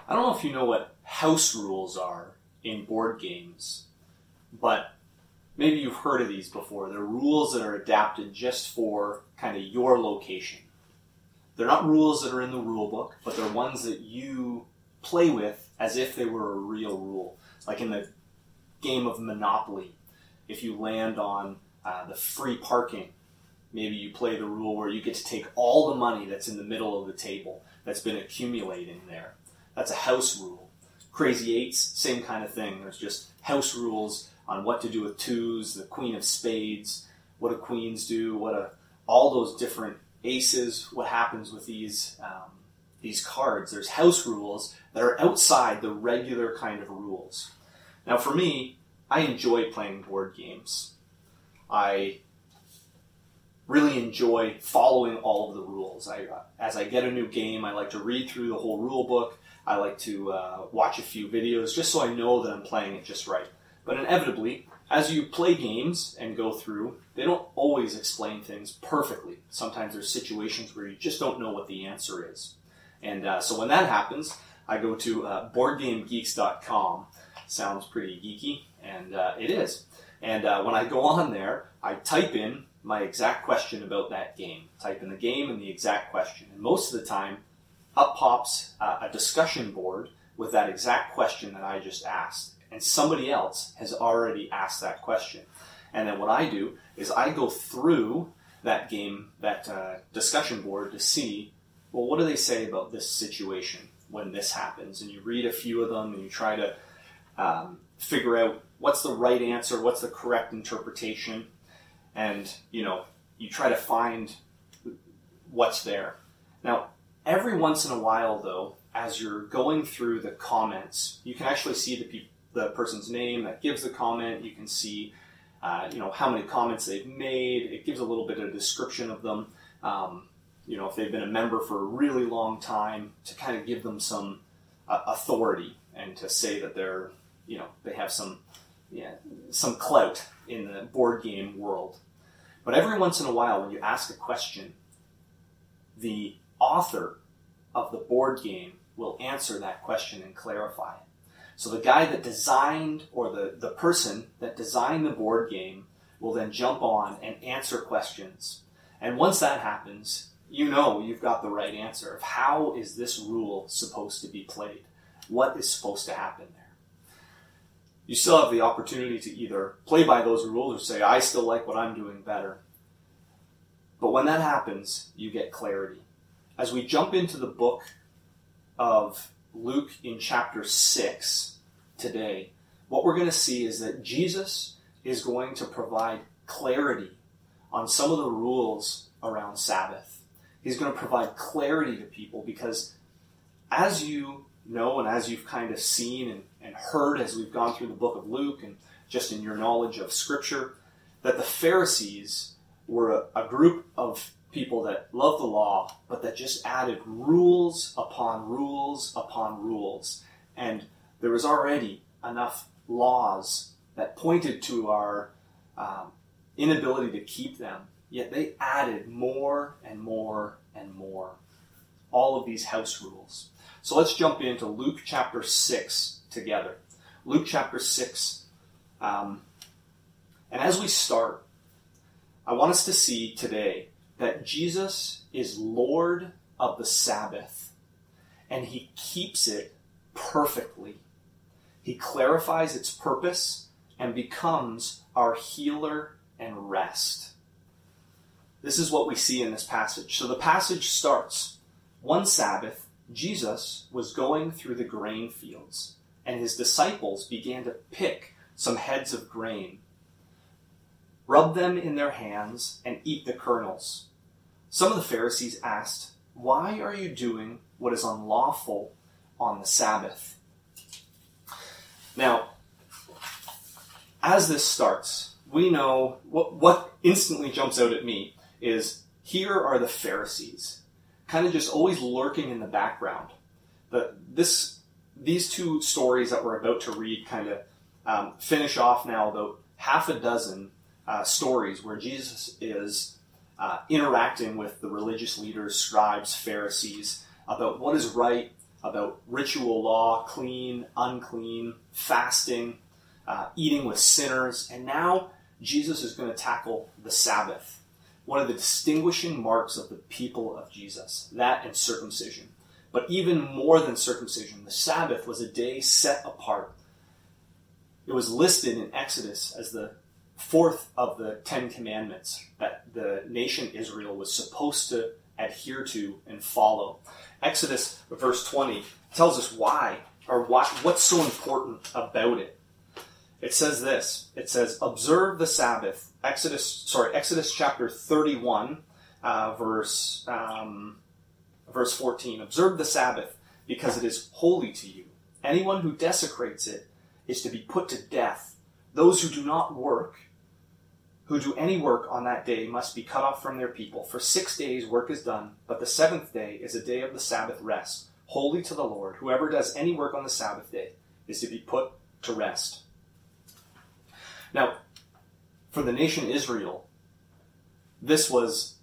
I don't know if you know what house rules are in board games, but maybe you've heard of these before. They're rules that are adapted just for kind of your location. They're not rules that are in the rule book, but they're ones that you play with as if they were a real rule. Like in the game of Monopoly, if you land on the free parking, maybe you play the rule where you get to take all the money that's in the middle of the table that's been accumulating there. That's a house rule. Crazy Eights, same kind of thing. There's just house rules on what to do with twos, the Queen of Spades, what do queens do, all those different aces, what happens with these cards. There's house rules that are outside the regular kind of rules. Now for me, I enjoy playing board games. I really enjoy following all of the rules. As I get a new game, I like to read through the whole rule book. I like to watch a few videos just so I know that I'm playing it just right. But inevitably, as you play games and go through, they don't always explain things perfectly. Sometimes there's situations where you just don't know what the answer is. And so when that happens, I go to BoardGameGeeks.com. Sounds pretty geeky, and it is. And when I go on there, I type in my exact question about that game. Type in the game and the exact question. And most of the time, up pops a discussion board with that exact question that I just asked. And somebody else has already asked that question. And then what I do is I go through that game, that discussion board to see, well, what do they say about this situation when this happens? And you read a few of them and you try to figure out what's the right answer, what's the correct interpretation, and you try to find what's there. Now, every once in a while, though, as you're going through the comments, you can actually see the person's name that gives the comment. You can see how many comments they've made. It gives a little bit of a description of them. If they've been a member for a really long time, to kind of give them some authority and to say that they're, they have some clout in the board game world. But every once in a while, when you ask a question, the author of the board game will answer that question and clarify it. So the guy that designed, or the person that designed the board game, will then jump on and answer questions. And once that happens, you've got the right answer of how is this rule supposed to be played? What is supposed to happen there? You still have the opportunity to either play by those rules or say, I still like what I'm doing better. But when that happens, you get clarity. As we jump into the book of Luke in chapter 6 today, what we're going to see is that Jesus is going to provide clarity on some of the rules around Sabbath. He's going to provide clarity to people because, as you know and as you've kind of seen and heard as we've gone through the book of Luke and just in your knowledge of Scripture, that the Pharisees were a group of people that loved the law, but that just added rules upon rules upon rules. And there was already enough laws that pointed to our inability to keep them, yet they added more and more and more. All of these house rules. So let's jump into Luke chapter 6 together. Luke chapter 6. And as we start, I want us to see today that Jesus is Lord of the Sabbath, and he keeps it perfectly. He clarifies its purpose and becomes our healer and rest. This is what we see in this passage. So the passage starts, one Sabbath, Jesus was going through the grain fields, and his disciples began to pick some heads of grain, rub them in their hands, and eat the kernels. Some of the Pharisees asked, "Why are you doing what is unlawful on the Sabbath?" Now, as this starts, we know what instantly jumps out at me is here are the Pharisees, kind of just always lurking in the background. These two stories that we're about to read kind of finish off now about half a dozen stories where Jesus is interacting with the religious leaders, scribes, Pharisees, about what is right, about ritual law, clean, unclean, fasting, eating with sinners. And now Jesus is going to tackle the Sabbath, one of the distinguishing marks of the people of Jesus, that and circumcision. But even more than circumcision, the Sabbath was a day set apart. It was listed in Exodus as the fourth of the 10 Commandments that the nation Israel was supposed to adhere to and follow. Exodus verse 20 tells us why, or what's so important about it. It says this. It says, observe the Sabbath. Exodus chapter 31, verse 14. Observe the Sabbath, because it is holy to you. Anyone who desecrates it is to be put to death. Those who do any work on that day must be cut off from their people. For 6 days work is done, but the seventh day is a day of the Sabbath rest, holy to the Lord. Whoever does any work on the Sabbath day is to be put to rest. Now, for the nation Israel, this was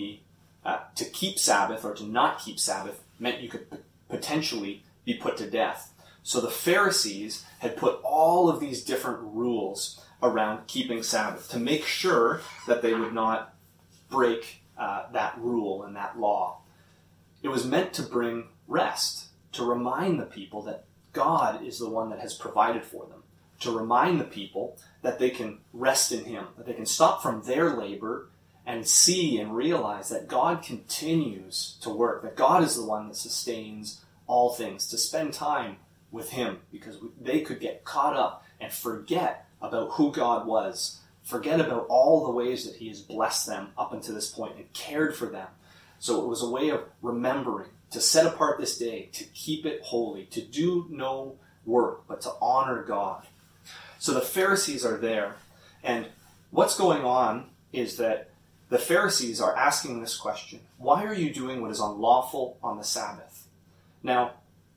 to keep Sabbath or to not keep Sabbath meant you could potentially be put to death. So the Pharisees had put all of these different rules around keeping Sabbath to make sure that they would not break that rule and that law. It was meant to bring rest, to remind the people that God is the one that has provided for them, to remind the people that they can rest in Him, that they can stop from their labor and see and realize that God continues to work, that God is the one that sustains all things, to spend time with Him, because they could get caught up and forget about who God was, forget about all the ways that He has blessed them up until this point and cared for them. So it was a way of remembering, to set apart this day, to keep it holy, to do no work, but to honor God. So the Pharisees are there, and what's going on is that the Pharisees are asking this question: why are you doing what is unlawful on the Sabbath? Now,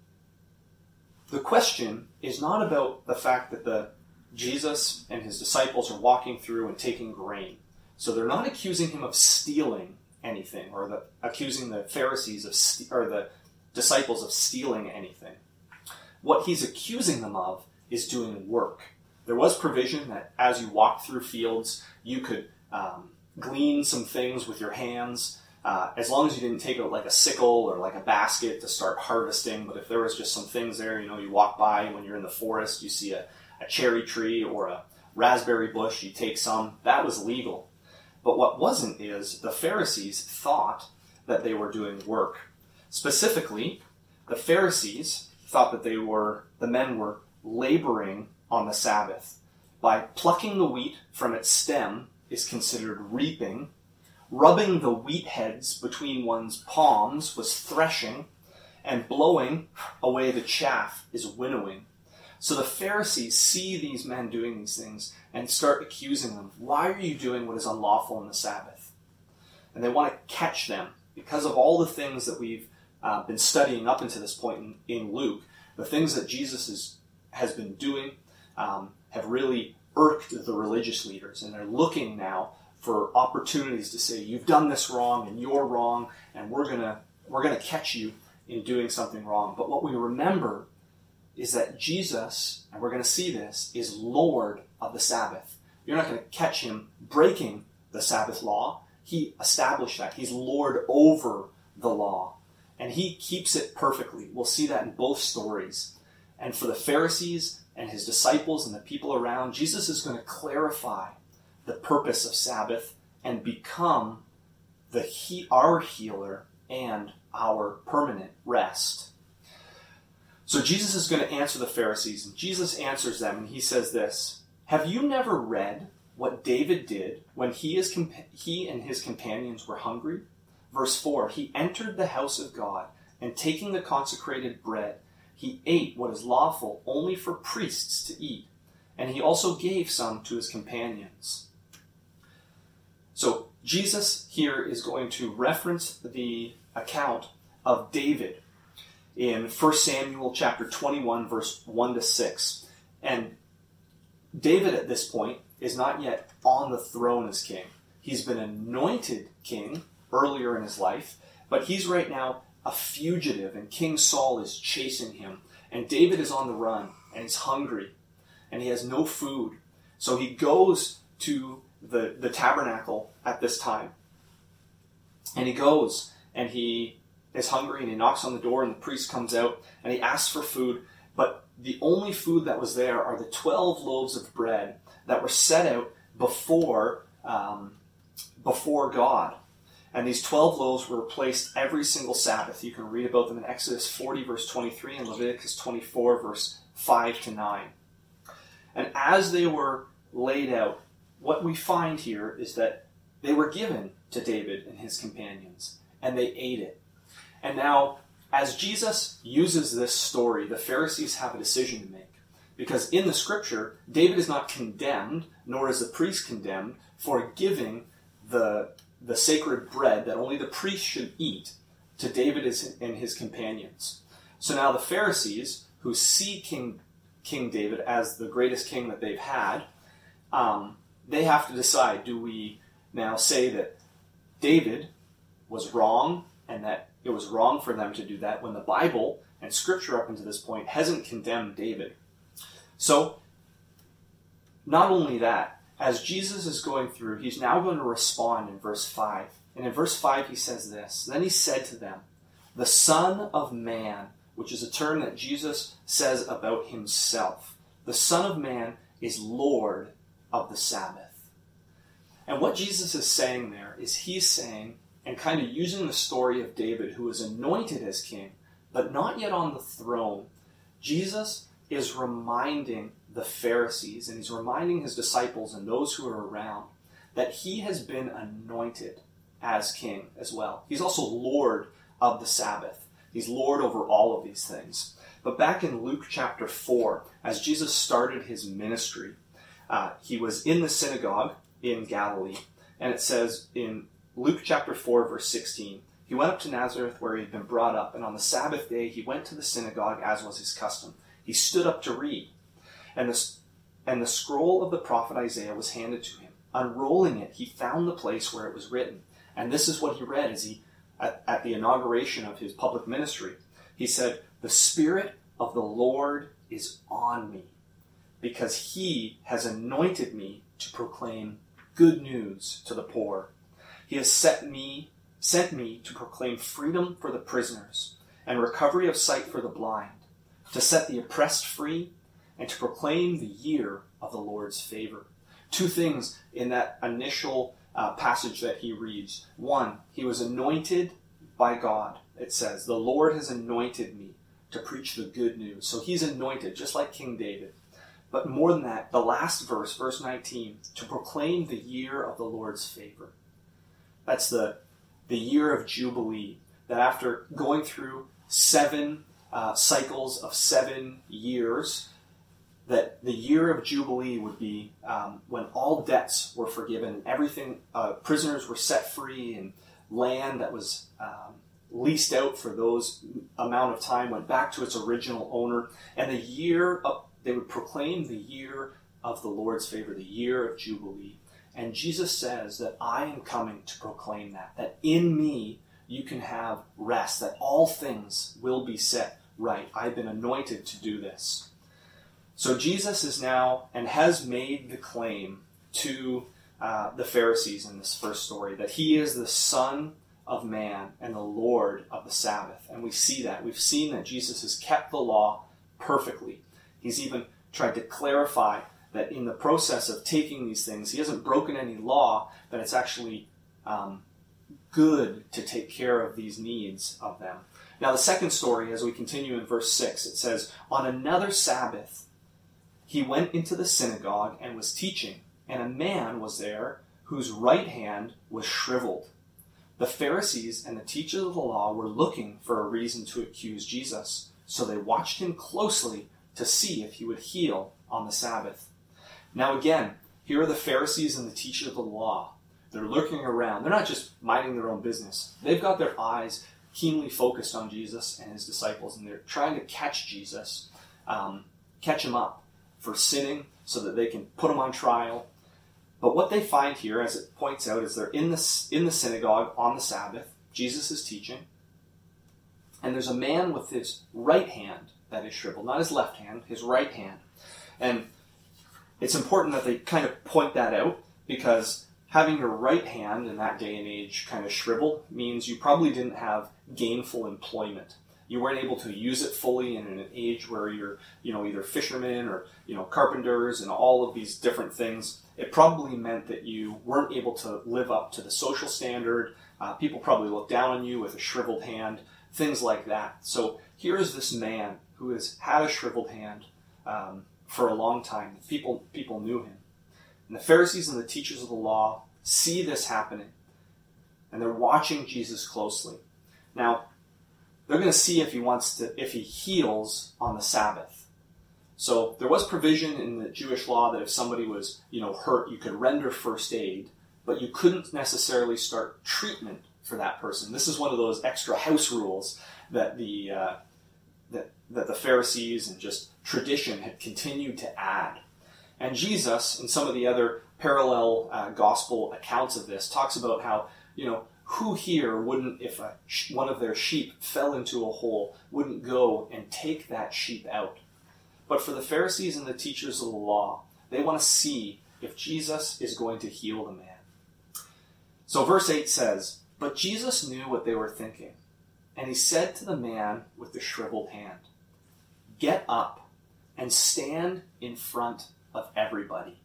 the question is not about the fact that Jesus and His disciples are walking through and taking grain. So they're not accusing Him of stealing anything, or accusing the Pharisees or the disciples of stealing anything. What He's accusing them of is doing work. There was provision that as you walked through fields, you could glean some things with your hands, as long as you didn't take out like a sickle or like a basket to start harvesting. But if there was just some things there, you walk by, and when you're in the forest, you see a cherry tree or a raspberry bush, you take some. That was legal. But what wasn't is the Pharisees thought that they were doing work. Specifically, the Pharisees thought that the men were laboring on the Sabbath. By plucking the wheat from its stem is considered reaping. Rubbing the wheat heads between one's palms was threshing, and blowing away the chaff is winnowing. So the Pharisees see these men doing these things and start accusing them. Why are you doing what is unlawful on the Sabbath? And they want to catch them because of all the things that we've been studying up until this point in Luke. The things that Jesus has been doing have really irked the religious leaders, and they're looking now for opportunities to say, you've done this wrong and you're wrong, and we're gonna catch you in doing something wrong. But what we remember is that Jesus, and we're going to see this, is Lord of the Sabbath. You're not going to catch Him breaking the Sabbath law. He established that. He's Lord over the law, and He keeps it perfectly. We'll see that in both stories. And for the Pharisees and His disciples and the people around, Jesus is going to clarify the purpose of Sabbath and become our healer and our permanent rest. So Jesus is going to answer the Pharisees, and Jesus answers them, and He says this: have you never read what David did when he and his companions were hungry? Verse 4, he entered the house of God, and taking the consecrated bread, He ate what is lawful only for priests to eat, and He also gave some to His companions. So Jesus here is going to reference the account of David in 1 Samuel chapter 21, verse 1 to 6. And David at this point is not yet on the throne as king. He's been anointed king earlier in his life, but he's right now a fugitive, and King Saul is chasing him. And David is on the run, and he's hungry, and he has no food. So he goes to the tabernacle at this time. And he goes, and he is hungry, and he knocks on the door, and the priest comes out, and he asks for food. But the only food that was there are the 12 loaves of bread that were set out before God. And these 12 loaves were placed every single Sabbath. You can read about them in Exodus 40, verse 23, and Leviticus 24, verse 5 to 9. And as they were laid out, what we find here is that they were given to David and his companions, and they ate it. And now, as Jesus uses this story, the Pharisees have a decision to make. Because in the scripture, David is not condemned, nor is the priest condemned, for giving the sacred bread that only the priest should eat to David and his companions. So now the Pharisees, who see King David as the greatest king that they've had, they have to decide, do we now say that David was wrong and that it was wrong for them to do that when the Bible and Scripture up until this point hasn't condemned David? So, not only that, as Jesus is going through, he's now going to respond in verse 5. And in verse 5 he says this, "Then he said to them, the Son of Man," which is a term that Jesus says about himself. The Son of Man is Lord of the Sabbath. And what Jesus is saying there is he's saying, and kind of using the story of David, who was anointed as king, but not yet on the throne. Jesus is reminding the Pharisees, and he's reminding his disciples and those who are around, that he has been anointed as king as well. He's also Lord of the Sabbath. He's Lord over all of these things. But back in Luke chapter 4, as Jesus started his ministry, he was in the synagogue in Galilee, and it says in Luke chapter 4, verse 16, "He went up to Nazareth where he had been brought up, and on the Sabbath day he went to the synagogue as was his custom. He stood up to read, and the scroll of the prophet Isaiah was handed to him. Unrolling it, he found the place where it was written." And this is what he read as at the inauguration of his public ministry. He said, "The Spirit of the Lord is on me, because he has anointed me to proclaim good news to the poor. He has sent me to proclaim freedom for the prisoners and recovery of sight for the blind, to set the oppressed free, and to proclaim the year of the Lord's favor." Two things in that initial passage that he reads. One, he was anointed by God. It says, "The Lord has anointed me to preach the good news." So he's anointed, just like King David. But more than that, the last verse, verse 19, "to proclaim the year of the Lord's favor." That's the year of Jubilee, that after going through 7 cycles of 7 years, that the year of Jubilee would be when all debts were forgiven, everything, prisoners were set free, and land that was leased out for those amount of time went back to its original owner. And they would proclaim the year of the Lord's favor, the year of Jubilee. And Jesus says that I am coming to proclaim that in me you can have rest, that all things will be set right. I've been anointed to do this. So Jesus is now, and has made the claim to the Pharisees in this first story, that he is the Son of Man and the Lord of the Sabbath. And we see that. We've seen that Jesus has kept the law perfectly. He's even tried to clarify that in the process of taking these things, he hasn't broken any law, but it's actually good to take care of these needs of them. Now the second story, as we continue in verse 6, it says, "On another Sabbath, he went into the synagogue and was teaching, and a man was there whose right hand was shriveled. The Pharisees and the teachers of the law were looking for a reason to accuse Jesus, so they watched him closely to see if he would heal on the Sabbath." Now again, here are the Pharisees and the teachers of the law. They're looking around. They're not just minding their own business. They've got their eyes keenly focused on Jesus and his disciples, and they're trying to catch Jesus, catch him up for sinning so that they can put him on trial. But what they find here, as it points out, is they're in the synagogue on the Sabbath. Jesus is teaching. And there's a man with his right hand that is shriveled, not his left hand, his right hand. And it's important that they kind of point that out, because having your right hand in that day and age kind of shriveled means you probably didn't have gainful employment. You weren't able to use it fully in an age where you're, either fishermen or, carpenters and all of these different things. It probably meant that you weren't able to live up to the social standard. People probably looked down on you with a shriveled hand, things like that. So here is this man who has had a shriveled hand for a long time. People knew him. And the Pharisees and the teachers of the law see this happening, and they're watching Jesus closely. Now, they're going to see if he heals on the Sabbath. So there was provision in the Jewish law that if somebody was, hurt, you could render first aid, but you couldn't necessarily start treatment for that person. This is one of those extra house rules that the Pharisees and just tradition had continued to add. And Jesus, in some of the other parallel gospel accounts of this, talks about how, who here wouldn't, if one of their sheep fell into a hole, wouldn't go and take that sheep out? But for the Pharisees and the teachers of the law, they want to see if Jesus is going to heal the man. So verse 8 says, "But Jesus knew what they were thinking, and he said to the man with the shriveled hand, 'Get up and stand in front of everybody.'"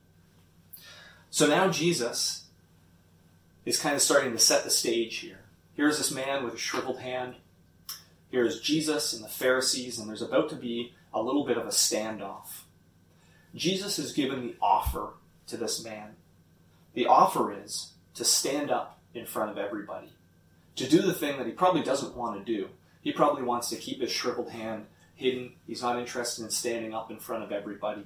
So now Jesus is kind of starting to set the stage here. Here's this man with a shriveled hand. Here's Jesus and the Pharisees, and there's about to be a little bit of a standoff. Jesus has given the offer to this man. The offer is to stand up in front of everybody, to do the thing that he probably doesn't want to do. He probably wants to keep his shriveled hand hidden. He's not interested in standing up in front of everybody.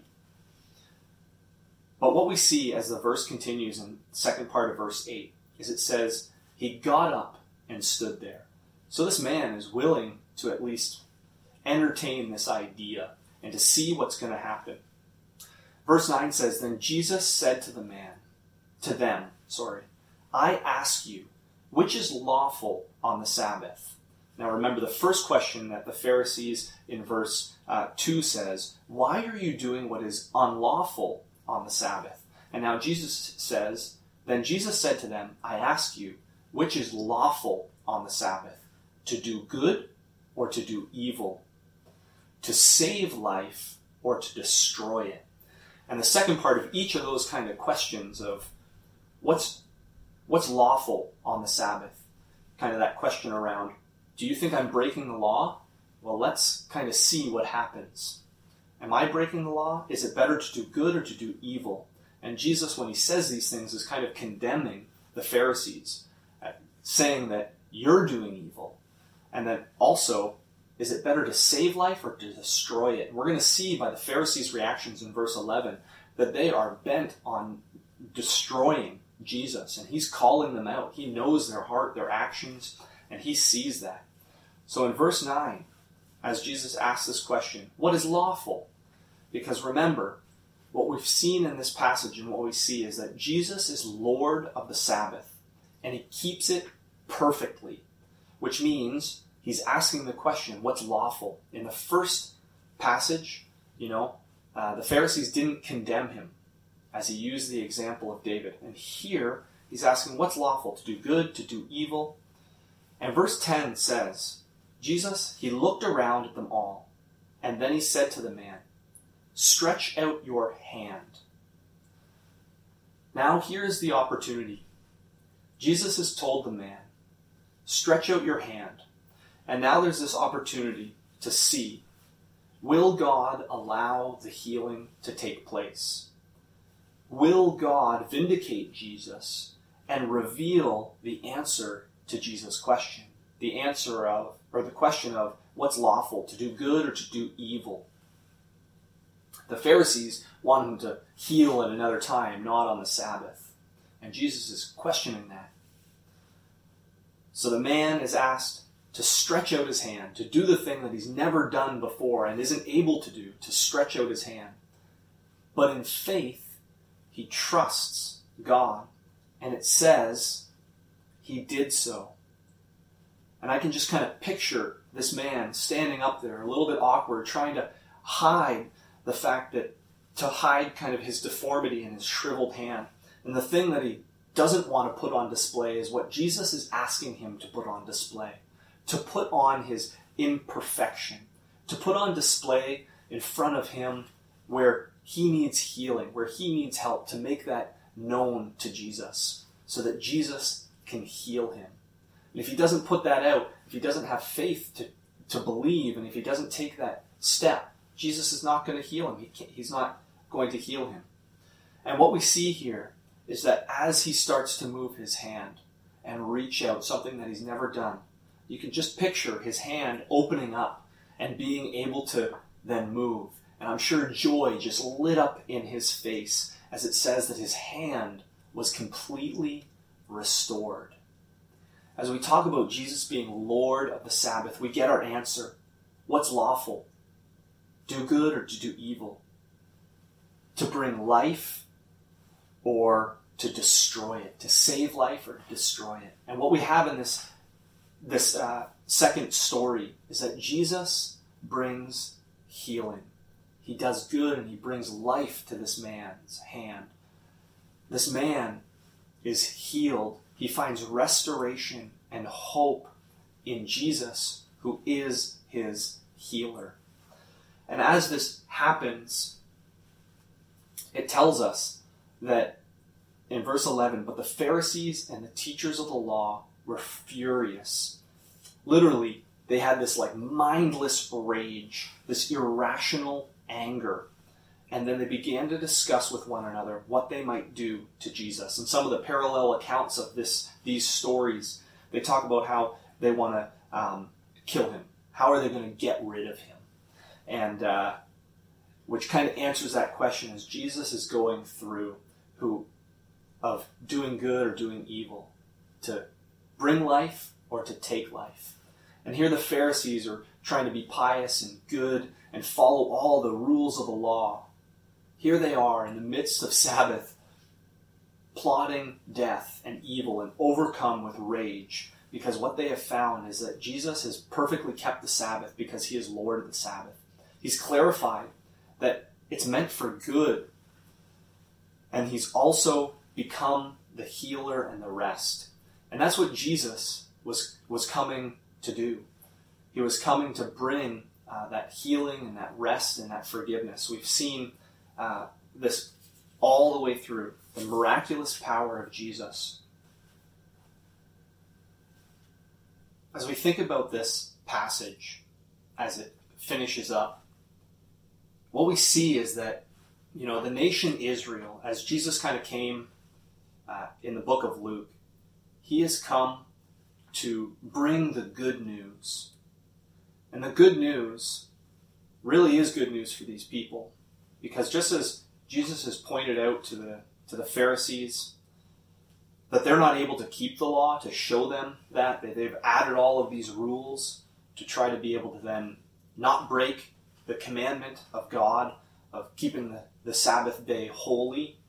But what we see as the verse continues in the second part of verse 8 is it says, he got up and stood there. So this man is willing to at least entertain this idea and to see what's going to happen. Verse 9 says, "Then Jesus said to them, 'I ask you, which is lawful on the Sabbath?'" Now remember, the first question that the Pharisees in verse 2 says, "Why are you doing what is unlawful on the Sabbath?" And now Jesus says, "Then Jesus said to them, 'I ask you, which is lawful on the Sabbath? To do good or to do evil? To save life or to destroy it?'" And the second part of each of those kind of questions of what's lawful on the Sabbath, kind of that question around, do you think I'm breaking the law? Well, let's kind of see what happens. Am I breaking the law? Is it better to do good or to do evil? And Jesus, when he says these things, is kind of condemning the Pharisees, saying that you're doing evil. And then also, is it better to save life or to destroy it? And we're going to see by the Pharisees' reactions in verse 11 that they are bent on destroying Jesus. And he's calling them out. He knows their heart, their actions, and he sees that. So in verse 9, as Jesus asks this question, what is lawful? Because remember, what we've seen in this passage and what we see is that Jesus is Lord of the Sabbath, and he keeps it perfectly, which means he's asking the question, what's lawful? In the first passage, the Pharisees didn't condemn him as he used the example of David. And here, he's asking what's lawful, to do good, to do evil. And verse 10 says, Jesus, he looked around at them all, and then he said to the man, "Stretch out your hand." Now here is the opportunity. Jesus has told the man, stretch out your hand. And now there's this opportunity to see, will God allow the healing to take place? Will God vindicate Jesus and reveal the answer to Jesus' question? The answer of, or the question of, what's lawful, to do good or to do evil? The Pharisees want him to heal at another time, not on the Sabbath. And Jesus is questioning that. So the man is asked to stretch out his hand, to do the thing that he's never done before and isn't able to do, to stretch out his hand. But in faith, he trusts God. And it says he did so. And I can just kind of picture this man standing up there, a little bit awkward, trying to hide the fact that, to hide kind of his deformity and his shriveled hand. And the thing that he doesn't want to put on display is what Jesus is asking him to put on display. To put on his imperfection. To put on display in front of him where he needs healing, where he needs help, to make that known to Jesus, so that Jesus can heal him. And if he doesn't put that out, if he doesn't have faith to believe, and if he doesn't take that step, Jesus is not going to heal him. He's not going to heal him. And what we see here is that as he starts to move his hand and reach out, something that he's never done, you can just picture his hand opening up and being able to then move. And I'm sure joy just lit up in his face as it says that his hand was completely restored. As we talk about Jesus being Lord of the Sabbath, we get our answer. What's lawful? Do good or to do evil? To bring life or to destroy it? To save life or to destroy it? And what we have in this second story is that Jesus brings healing. He does good and he brings life to this man's hand. This man is healed. He finds restoration and hope in Jesus, who is his healer. And as this happens, it tells us that in verse 11, but the Pharisees and the teachers of the law were furious. Literally, they had this mindless rage, this irrational anger. And then they began to discuss with one another what they might do to Jesus. And some of the parallel accounts of these stories, they talk about how they want to kill him. How are they going to get rid of him? And which kind of answers that question as Jesus is going through of doing good or doing evil, to bring life or to take life. And here the Pharisees are trying to be pious and good and follow all the rules of the law. Here they are in the midst of Sabbath, plotting death and evil and overcome with rage, because what they have found is that Jesus has perfectly kept the Sabbath because he is Lord of the Sabbath. He's clarified that it's meant for good, and he's also become the healer and the rest. And that's what Jesus was coming to do. He was coming to bring that healing and that rest and that forgiveness. We've seen this all the way through, the miraculous power of Jesus. As we think about this passage, as it finishes up, what we see is that, the nation Israel, as Jesus kind of came in the book of Luke, he has come to bring the good news. And the good news really is good news for these people. Because just as Jesus has pointed out to the Pharisees that they're not able to keep the law, to show them that they've added all of these rules to try to be able to then not break the commandment of God of keeping the Sabbath day holy,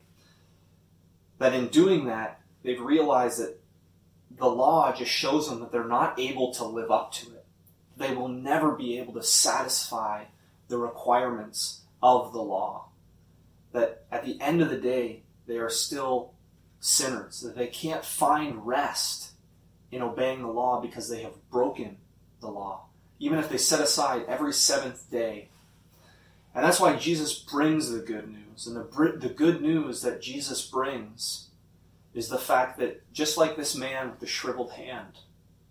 that in doing that, they've realized that the law just shows them that they're not able to live up to it. They will never be able to satisfy the requirements of the law. That at the end of the day, they are still sinners. That they can't find rest in obeying the law because they have broken the law. Even if they set aside every seventh day. And that's why Jesus brings the good news. And the good news that Jesus brings is the fact that just like this man with the shriveled hand,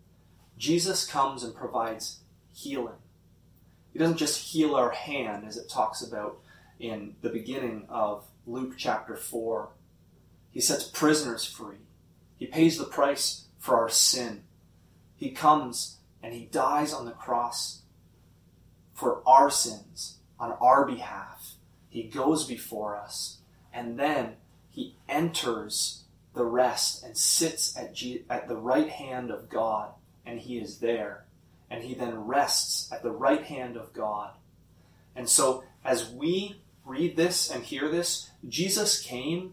Jesus comes and provides healing. He doesn't just heal our hand, as it talks about in the beginning of Luke chapter 4. He sets prisoners free. He pays the price for our sin. He comes and he dies on the cross for our sins, on our behalf. He goes before us, and then he enters the rest and sits at the right hand of God, and he is there. And he then rests at the right hand of God. And so as we read this and hear this, Jesus came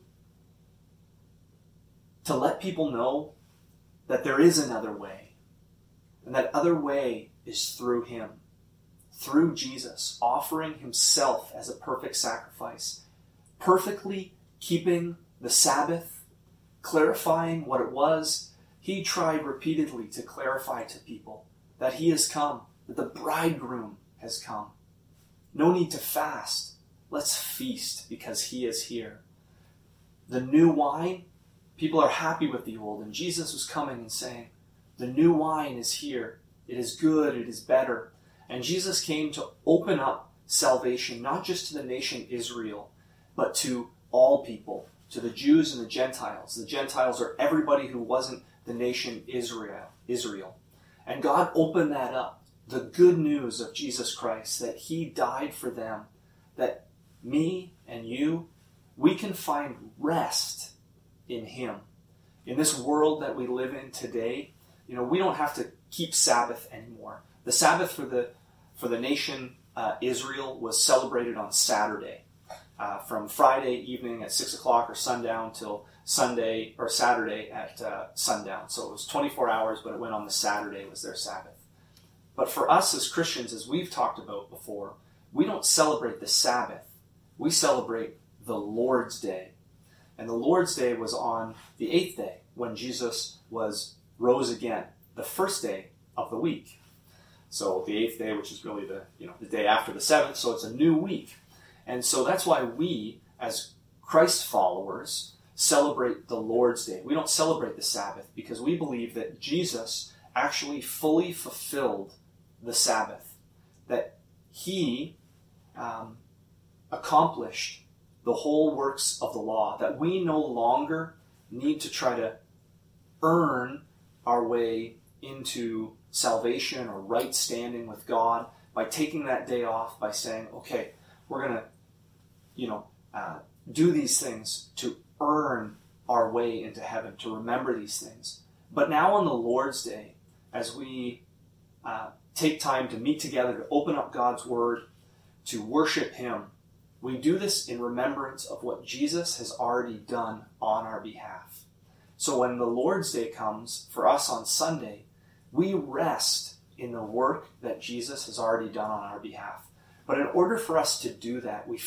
to let people know that there is another way. And that other way is through him, through Jesus, offering himself as a perfect sacrifice, perfectly keeping the Sabbath, clarifying what it was. He tried repeatedly to clarify to people that he has come, that the bridegroom has come. No need to fast. Let's feast because he is here. The new wine, people are happy with the old, and Jesus was coming and saying, the new wine is here. It is good. It is better. And Jesus came to open up salvation, not just to the nation Israel, but to all people, to the Jews and the Gentiles. The Gentiles are everybody who wasn't the nation Israel. And God opened that up. The good news of Jesus Christ, that he died for them, that me and you, we can find rest in him. In this world that we live in today, we don't have to keep Sabbath anymore. The Sabbath for the nation Israel was celebrated on Saturday, from Friday evening at 6 o'clock or sundown till Sunday or Saturday at sundown. So it was 24 hours, but it went on the Saturday was their Sabbath. But for us as Christians, as we've talked about before, we don't celebrate the Sabbath. We celebrate the Lord's Day. And the Lord's Day was on the 8th day when Jesus rose again, the first day of the week. So the 8th day, which is really the day after the 7th, so it's a new week. And so that's why we, as Christ followers, celebrate the Lord's Day. We don't celebrate the Sabbath because we believe that Jesus actually fully fulfilled the Sabbath, that he accomplished the whole works of the law, that we no longer need to try to earn our way into salvation or right standing with God by taking that day off, by saying, okay, we're going to do these things to earn our way into heaven, to remember these things. But now on the Lord's Day, as we take time to meet together, to open up God's Word, to worship him, we do this in remembrance of what Jesus has already done on our behalf. So when the Lord's Day comes for us on Sunday, we rest in the work that Jesus has already done on our behalf. But in order for us to do that, we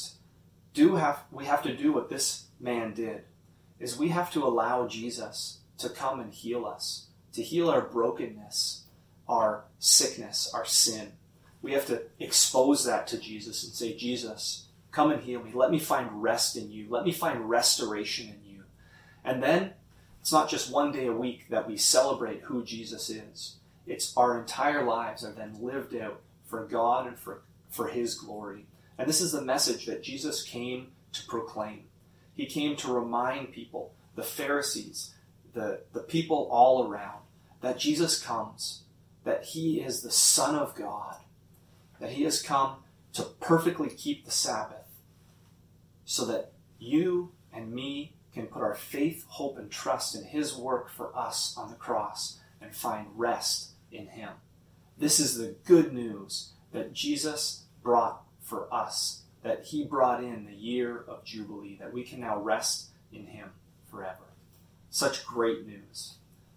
have to do what this man did, is we have to allow Jesus to come and heal us, to heal our brokenness, our sickness, our sin. We have to expose that to Jesus and say, Jesus, come and heal me. Let me find rest in you. Let me find restoration in you. And then it's not just one day a week that we celebrate who Jesus is. It's our entire lives are then lived out for God and for his glory. And this is the message that Jesus came to proclaim. He came to remind people, the Pharisees, the people all around, that Jesus comes, that he is the Son of God, that he has come to perfectly keep the Sabbath so that you and me can put our faith, hope, and trust in his work for us on the cross and find rest in him. This is the good news that Jesus brought for us, that he brought in the year of Jubilee, that we can now rest in him forever. Such great news.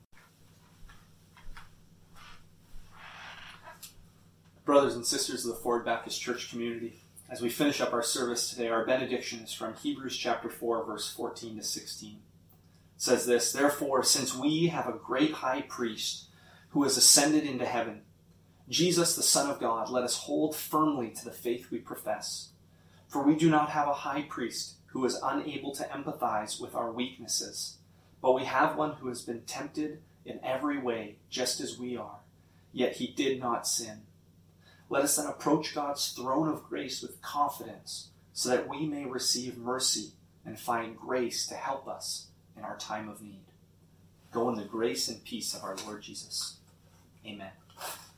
Brothers and sisters of the Ford Baptist Church community, as we finish up our service today, our benediction is from Hebrews chapter 4, verse 14 to 16. It says this, "Therefore, since we have a great high priest who has ascended into heaven, Jesus, the Son of God, let us hold firmly to the faith we profess. For we do not have a high priest who is unable to empathize with our weaknesses, but we have one who has been tempted in every way, just as we are, yet he did not sin. Let us then approach God's throne of grace with confidence, so that we may receive mercy and find grace to help us in our time of need." Go in the grace and peace of our Lord Jesus. Amen.